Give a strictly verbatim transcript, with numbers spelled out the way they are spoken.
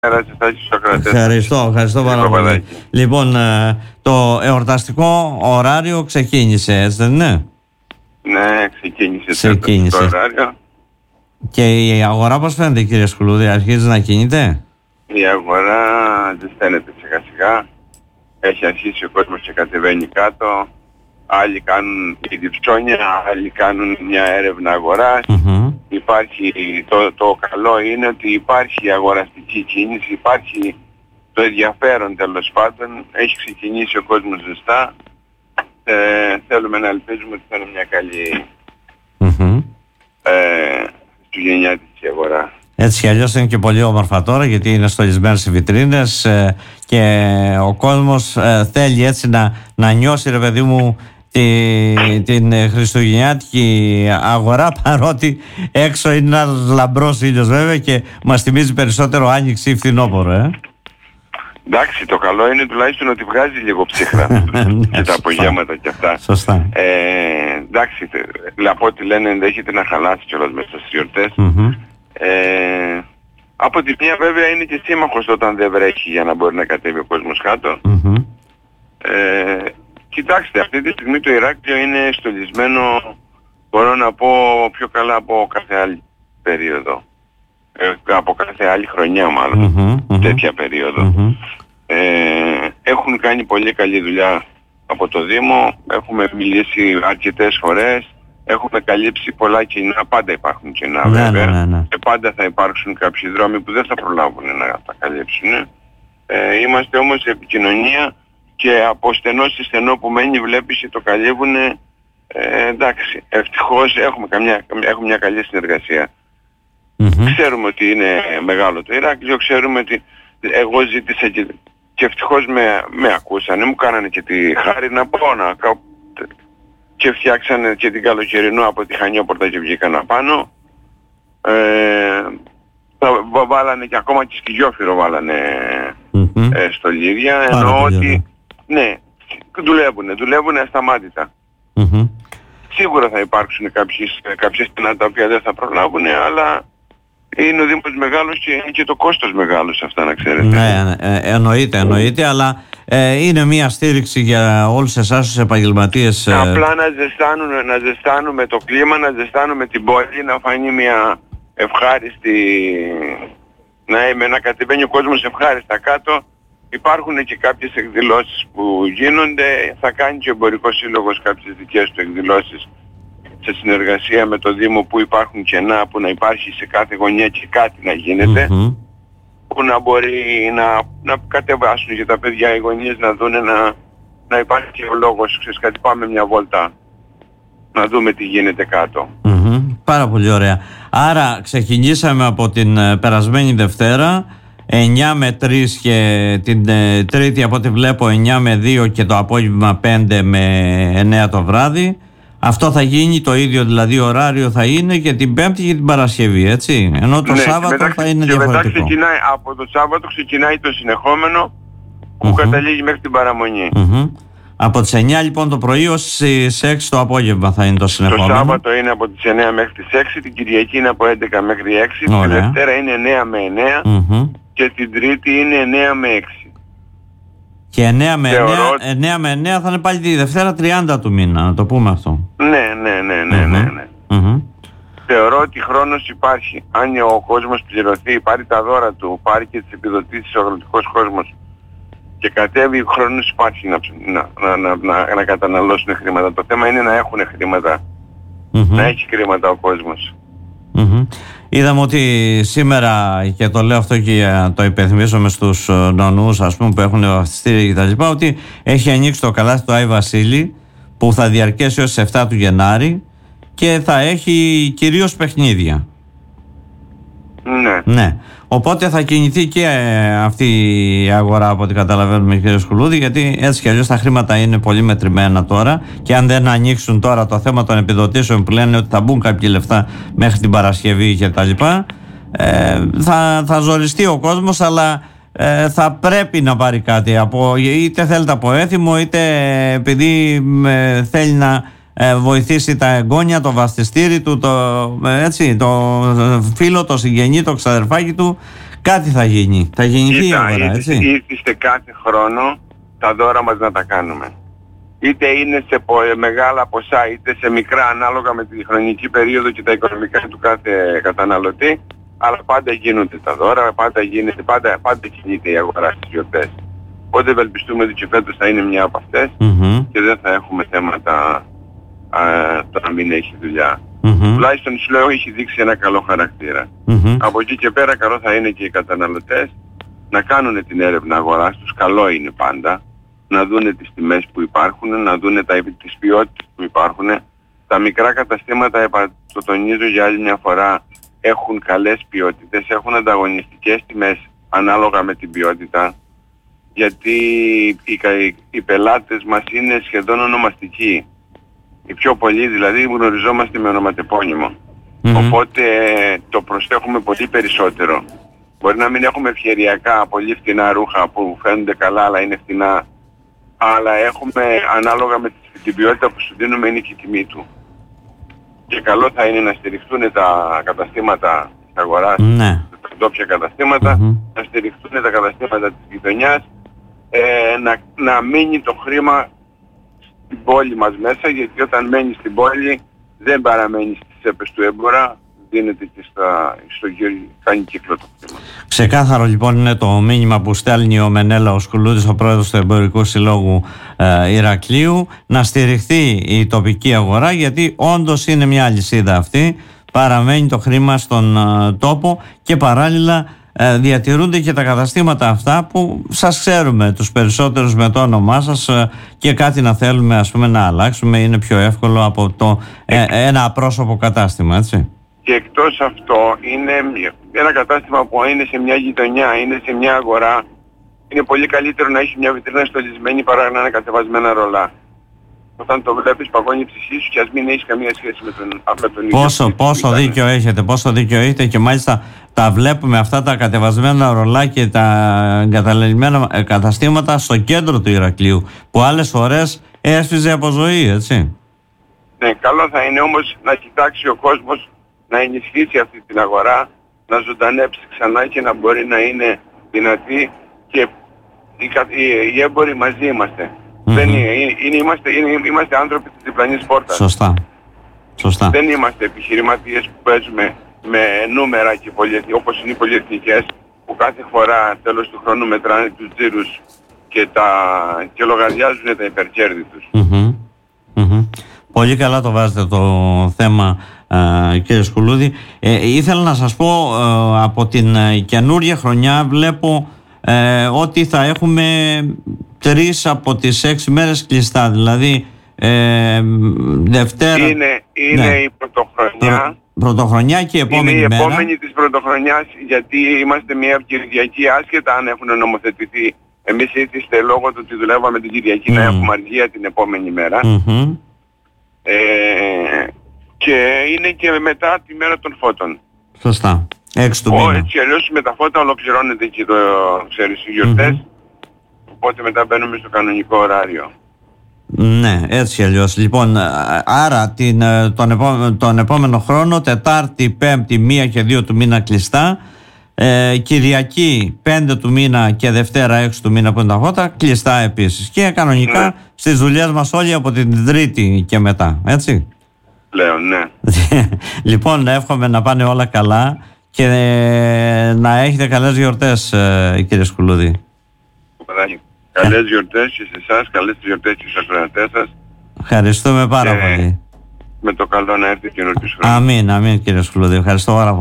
Ευχαριστώ, ευχαριστώ πάρα πολύ. Λοιπόν, το εορταστικό ωράριο ξεκίνησε, έτσι δεν είναι? Ναι, ξεκίνησε, ξεκίνησε. το ωράριο. Και η αγορά πώς φαίνεται, κύριε Σκουλούδη, αρχίζει να κινείται? Η αγορά ζεσταίνεται σιγά σιγά. Έχει αρχίσει ο κόσμος και κατεβαίνει κάτω. Άλλοι κάνουν ήδη ψώνια, άλλοι κάνουν μια έρευνα αγοράς. Mm-hmm. Υπάρχει, το, το καλό είναι ότι υπάρχει αγοραστική κίνηση, υπάρχει το ενδιαφέρον τέλος πάντων. Έχει ξεκινήσει ο κόσμος ζεστά. Ε, θέλουμε να ελπίζουμε ότι θα είναι μια καλή mm-hmm. ε, χριστουγεννιάτικη αγορά. Έτσι κι αλλιώς είναι και πολύ όμορφα τώρα, γιατί είναι στολισμένες οι βιτρίνες ε, και ο κόσμος ε, θέλει έτσι να, να νιώσει, ρε παιδί μου, τη, την χριστουγεννιάτικη αγορά, παρότι έξω είναι ένας λαμπρός ήλιος βέβαια και μας θυμίζει περισσότερο άνοιξη ή φθινόπωρο. Ε. Εντάξει, το καλό είναι τουλάχιστον ότι βγάζει λίγο ψύχρα και τα απογεύματα και αυτά. Σωστά. Ε, εντάξει, από ό,τι λένε ενδέχεται να χαλάσει κιόλας μέσα στις γιορτές. Mm-hmm. Ε, από τη μία βέβαια είναι και σύμμαχος όταν δεν βρέχει για να μπορεί να κατέβει ο κόσμος κάτω. Mm-hmm. Ε, κοιτάξτε, αυτή τη στιγμή το Ηράκλειο είναι στολισμένο, μπορώ να πω, πιο καλά από κάθε άλλη περίοδο. Ε, από κάθε άλλη χρονιά μάλλον, mm-hmm, mm-hmm. τέτοια περίοδο. Mm-hmm. Ε, έχουν κάνει πολύ καλή δουλειά από το Δήμο, έχουμε μιλήσει αρκετές φορές, έχουμε καλύψει πολλά κοινά, πάντα υπάρχουν κοινά ναι, βέβαια, ναι, ναι, ναι. και πάντα θα υπάρξουν κάποιοι δρόμοι που δεν θα προλάβουν να τα καλύψουν. Ε, είμαστε όμως σε επικοινωνία και από στενό σε στενό που μένει βλέπεις και το καλύβουν. Ε, εντάξει, ευτυχώς έχουμε, καμιά, έχουμε μια καλή συνεργασία. Mm-hmm. Ξέρουμε ότι είναι μεγάλο το Ηράκλειο, ξέρουμε ότι εγώ ζήτησα και, και ευτυχώς με, με ακούσανε, μου κάνανε και τη χάρη να πω να, και φτιάξανε και την καλοκαιρινό από τη Χανιόπορτα και βγήκαν απάνω. Ε, βάλανε και ακόμα και σκυγιόφυρο βάλανε mm-hmm. ε, στολίδια, ενώ ότι ναι, δουλεύουνε, δουλεύουνε ασταμάτητα. Mm-hmm. Σίγουρα θα υπάρξουν κάποιες, κάποιες στενά τα οποία δεν θα προλάβουν, αλλά είναι ο Δήμος μεγάλος και είναι και το κόστος μεγάλο σε αυτά, να ξέρετε. Ναι, ε, εννοείται, εννοείται, αλλά ε, είναι μια στήριξη για όλους εσάς τους επαγγελματίες. Ε... Απλά να ζεστάνουμε, να ζεστάνουμε το κλίμα, να ζεστάνουμε την πόλη, να φανεί μια ευχάριστη, να, είμαι, να κατεβαίνει ο κόσμος ευχάριστα κάτω. Υπάρχουν και κάποιες εκδηλώσεις που γίνονται, θα κάνει και ο Εμπορικός Σύλλογος κάποιες δικές του εκδηλώσεις σε συνεργασία με το Δήμο, που υπάρχουν κενά, που να υπάρχει σε κάθε γωνιά και κάτι να γίνεται, mm-hmm. που να μπορεί να, να κατεβάσουν και τα παιδιά οι γωνίες να δουν να, να υπάρχει και ο λόγος, ξέρεις κάτι, πάμε μια βόλτα να δούμε τι γίνεται κάτω. Mm-hmm. Πάρα πολύ ωραία. Άρα ξεκινήσαμε από την ε, περασμένη Δευτέρα εννιά με τρεις και την ε, Τρίτη από ό,τι βλέπω εννιά με δύο και το απόγευμα πέντε με εννέα το βράδυ. Αυτό θα γίνει το ίδιο, δηλαδή ωράριο θα είναι και την Πέμπτη και την Παρασκευή, έτσι. Ενώ το ναι, Σάββατο μετά, θα είναι και διαφορετικό. Μετά ξεκινάει, από το Σάββατο ξεκινάει το συνεχόμενο που mm-hmm. καταλήγει μέχρι την παραμονή. Mm-hmm. Από τις εννιά λοιπόν το πρωί ως τις έξι το απόγευμα θα είναι το συνεχόμενο. Το Σάββατο είναι από τις εννιά μέχρι τις έξι, την Κυριακή είναι από έντεκα μέχρι έξι, Ωραία. Τη Δευτέρα είναι εννιά με εννέα mm-hmm. και την Τρίτη είναι εννέα με έξι. Και εννέα με εννέα, Θεωρώ... εννέα με εννέα θα είναι πάλι τη Δευτέρα τριάντα του μήνα, να το πούμε αυτό. Ναι, ναι, ναι, ναι, ναι, ναι. Mm-hmm. Θεωρώ ότι χρόνος υπάρχει. Αν ο κόσμος πληρωθεί, πάρει τα δώρα του, πάρει και τις επιδοτήσεις ο αγροτικός κόσμος και κατέβει, χρόνος υπάρχει να, να, να, να, να καταναλώσουν χρήματα. Το θέμα είναι να έχουν χρήματα. Mm-hmm. Να έχει χρήματα ο κόσμος. Mm-hmm. Είδαμε ότι σήμερα, και το λέω αυτό και το υπενθυμίζομαι στους νονούς, ας πούμε, που έχουν βαφτιστήρια και τα λοιπά, ότι έχει ανοίξει το καλάθι του Άι Βασίλη που θα διαρκέσει ως τις εφτά του Γενάρη και θα έχει κυρίως παιχνίδια. Ναι. Ναι. Οπότε θα κινηθεί και αυτή η αγορά από ό,τι καταλαβαίνουμε, κύριε Σκουλούδη, γιατί έτσι κι αλλιώς τα χρήματα είναι πολύ μετρημένα τώρα και αν δεν ανοίξουν τώρα το θέμα των επιδοτήσεων που λένε ότι θα μπουν κάποια λεφτά μέχρι την Παρασκευή και τα λοιπά, ε, θα, θα ζοριστεί ο κόσμος, αλλά ε, θα πρέπει να πάρει κάτι, από, είτε θέλετε από έθιμο, είτε επειδή ε, θέλει να ε, βοηθήσει τα εγγόνια, το βαφτιστήρι του, το, έτσι, το φίλο, το συγγενή, το ξαδερφάκι του. κάτι θα γίνει. Θα γεννηθεί η αγορά, έτσι. Ήρθε κάθε χρόνο τα δώρα μας να τα κάνουμε. Είτε είναι σε μεγάλα ποσά είτε σε μικρά, ανάλογα με τη χρονική περίοδο και τα οικονομικά του κάθε καταναλωτή, αλλά πάντα γίνονται τα δώρα, πάντα, γίνεται, πάντα, πάντα κινείται η αγορά στις γιορτές. Οπότε ευελπιστούμε ότι και φέτος θα είναι μια από αυτές mm-hmm. και δεν θα έχουμε θέματα α, το να μην έχει δουλειά. Mm-hmm. Τουλάχιστον σου λέω έχει δείξει ένα καλό χαρακτήρα. Mm-hmm. Από εκεί και πέρα καλό θα είναι και οι καταναλωτές να κάνουν την έρευνα αγοράς τους, καλό είναι πάντα, να δούνε τις τιμές που υπάρχουν, να δούνε τα, τις ποιότητες που υπάρχουν. Τα μικρά καταστήματα, το τονίζω για άλλη μια φορά, έχουν καλές ποιότητες, έχουν ανταγωνιστικές τιμές ανάλογα με την ποιότητα, γιατί οι, οι, οι πελάτες μας είναι σχεδόν ονομαστικοί. Οι πιο πολλοί δηλαδή γνωριζόμαστε με ονοματεπώνυμο. Mm-hmm. Οπότε το προσέχουμε πολύ περισσότερο. Μπορεί να μην έχουμε ευκαιριακά πολύ φτηνά ρούχα που φαίνονται καλά αλλά είναι φτηνά, αλλά έχουμε ανάλογα με την ποιότητα που σου δίνουμε είναι και η τιμή του. Και καλό θα είναι να στηριχτούν τα καταστήματα της αγοράς, ναι. τα ντόπια καταστήματα, mm-hmm. να στηριχτούν τα καταστήματα της γειτονιάς, ε, να, να μείνει το χρήμα στην πόλη μας μέσα, γιατί όταν μένει στην πόλη δεν παραμένει στις τσέπες του έμπορα, δίνεται και στα, στο γύρο, κάνει κύκλο το χρήμα. Ξεκάθαρο λοιπόν είναι το μήνυμα που στέλνει ο Μενέλαος Κουλούδης, ο πρόεδρος του Εμπορικού Συλλόγου ε, Ηρακλείου, να στηριχθεί η τοπική αγορά, γιατί όντως είναι μια αλυσίδα αυτή, παραμένει το χρήμα στον ε, τόπο και παράλληλα ε, διατηρούνται και τα καταστήματα αυτά που σας ξέρουμε τους περισσότερους με το όνομά σας ε, και κάτι να θέλουμε ας πούμε να αλλάξουμε είναι πιο εύκολο από το, ε, ένα απρόσωπο κατάστημα, έτσι. Και εκτός αυτό είναι ένα κατάστημα που είναι σε μια γειτονιά, είναι σε μια αγορά. Είναι πολύ καλύτερο να έχει μια βιτρίνα στολισμένη παρά να είναι κατεβασμένα ρολά. Όταν το βλέπεις παγώνει η ψυχή σου και ας μην έχεις καμία σχέση με τον, με τον ίδιο. Πόσο, πόσο δίκιο έχετε, πόσο δίκιο έχετε και μάλιστα τα βλέπουμε αυτά τα κατεβασμένα ρολά και τα εγκαταλελειμμένα καταστήματα στο κέντρο του Ηρακλείου που άλλες φορές έσφιζε από ζωή, έτσι. Ναι, καλό θα είναι όμως να κοιτάξει ο κόσμος να ενισχύσει αυτή την αγορά, να ζωντανέψει ξανά και να μπορεί να είναι δυνατή και οι, οι, οι έμποροι μαζί είμαστε. Mm-hmm. Δεν είναι, είναι, είμαστε, είναι, είμαστε άνθρωποι της διπλανής πόρτας. Σωστά. Σωστά. Δεν είμαστε επιχειρηματίες που παίζουμε με νούμερα και πολυεθνικές, όπως είναι οι πολυεθνικές που κάθε φορά τέλος του χρόνου μετράνε τους τζίρους και, τα, και λογαριάζουν τα υπερκέρδη τους. Mm-hmm. Mm-hmm. Πολύ καλά το βάζετε το θέμα, Uh, κύριε Σκουλούδη. Ε, ήθελα να σας πω uh, από την uh, καινούργια χρονιά βλέπω uh, ότι θα έχουμε τρεις από τις έξι μέρες κλειστά, δηλαδή uh, Δευτέρα είναι, είναι ναι. η πρωτοχρονιά Πρω, πρωτοχρονιά και η επόμενη είναι η μέρα. επόμενη της πρωτοχρονιάς, γιατί είμαστε μια Κυριακή άσχετα αν έχουν νομοθετηθεί. Εμείς ήρθε λόγω του ότι δουλεύαμε την Κυριακή mm. να έχουμε αργία την επόμενη μέρα. Mm-hmm. ε, Και είναι και μετά τη μέρα των φώτων. Σωστά. Έξι του μήνα. Έτσι αλλιώς με τα φώτα ολοκληρώνεται και το, ξέρεις, οι γιορτές. Mm-hmm. Οπότε μετά μπαίνουμε στο κανονικό ωράριο. Ναι, έτσι αλλιώς. Λοιπόν, άρα την, τον, επόμενο, τον επόμενο χρόνο, Τετάρτη, Πέμπτη, μία και δύο του μήνα κλειστά. Ε, Κυριακή, πέντε του μήνα και Δευτέρα, έξι του μήνα που είναι τα φώτα, κλειστά επίσης. Και κανονικά ναι. στις δουλειές μας όλοι από την Τρίτη και μετά, έτσι. Πλέον, ναι. Λοιπόν, εύχομαι να πάνε όλα καλά και να έχετε καλές γιορτές, κύριε Σκουλούδη. Καλές γιορτές και σε εσάς, καλές γιορτές και στους ακροατές σας. Ευχαριστούμε πάρα και πολύ. Με το καλό να έρθει και καινούργιος χρόνος. Αμήν, αμήν κύριε Σκουλούδη. Ευχαριστώ πάρα πολύ.